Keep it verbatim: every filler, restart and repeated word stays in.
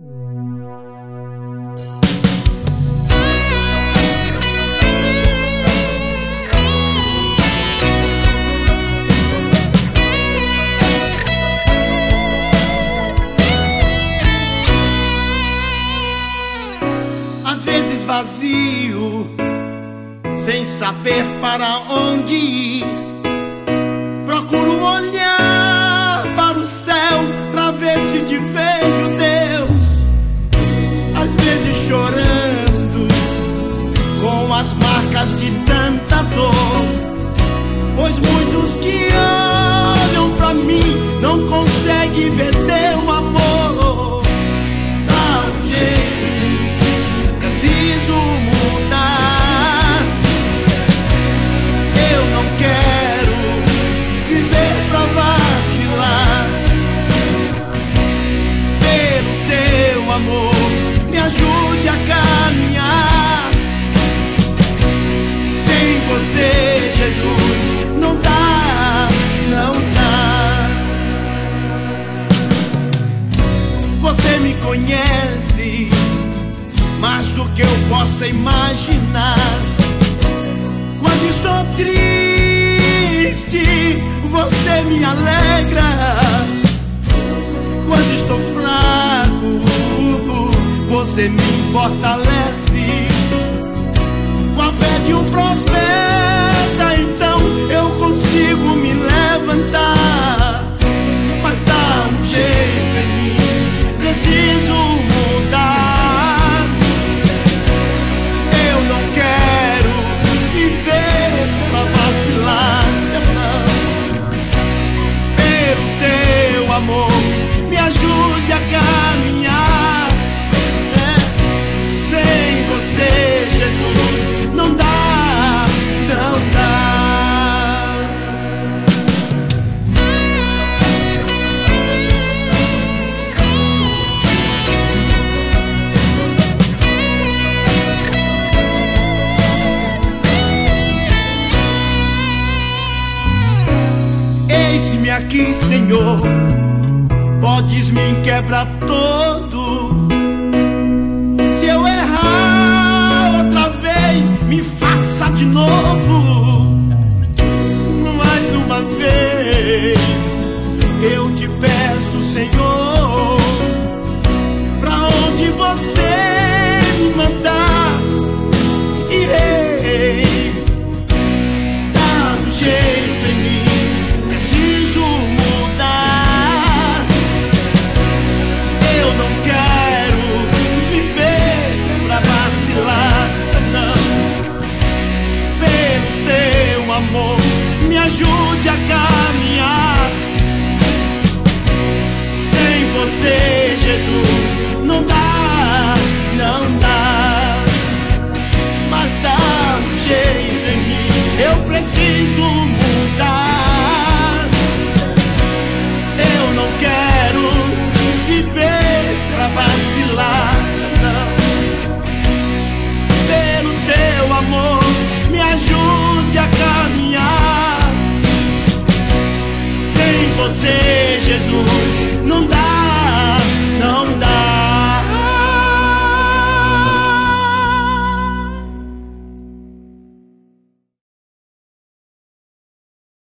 Às vezes vazio, sem saber para onde ir, procuro olhar para o céu pra ver se te vejo, Deus. Às vezes chorando, com as marcas de tanta dor, pois muitos que olham pra mim não conseguem ver teu amor. Dá um jeito em mim, preciso mudar. Eu não quero viver pra vacilar. Pelo teu amor, me ajude a caminhar. Sem você, Jesus, não dá, não dá. Você me conhece mais do que eu possa imaginar. Quando estou triste, você me alegra. Quando estou fraco, você me fortalece. Com a fé de um profeta, então eu consigo me levantar. Mas dá um jeito em mim, preciso mudar. Eu não quero viver pra vacilar, não. Pelo teu amor, me ajude a caminhar. É. Sem você, Jesus, não dá, não dá. Eis-me aqui, Senhor, podes me quebrar todo. Se eu errar outra vez, me faça de novo. Mais uma vez eu te peço, Senhor, pra onde você me mandar, irei. Dá um jeito em mim, preciso mudar. Eu não quero viver pra vacilar, não. Pelo teu amor, me ajude a caminhar. Sem você, Jesus, não dá, não dá. Mas dá um jeito em mim, eu preciso mudar. Eu não quero viver pra vacilar, não. Pelo teu amor, me ajude a caminhar. Sem você, Jesus, não dá.